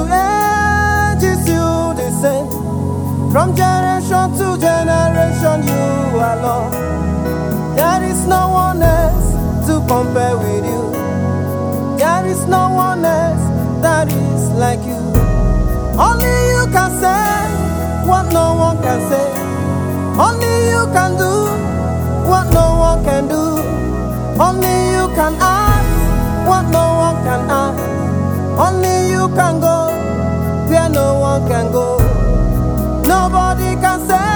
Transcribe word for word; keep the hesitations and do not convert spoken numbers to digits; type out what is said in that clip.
age is you the same. From generation to generation, you are Lord. There is no one else to compare with you. There is no one else that is like you. Only you can say what no one can say. Only you can do what no one can do. Only you can ask what no one can ask. Only you can go where no one can go. Nobody can say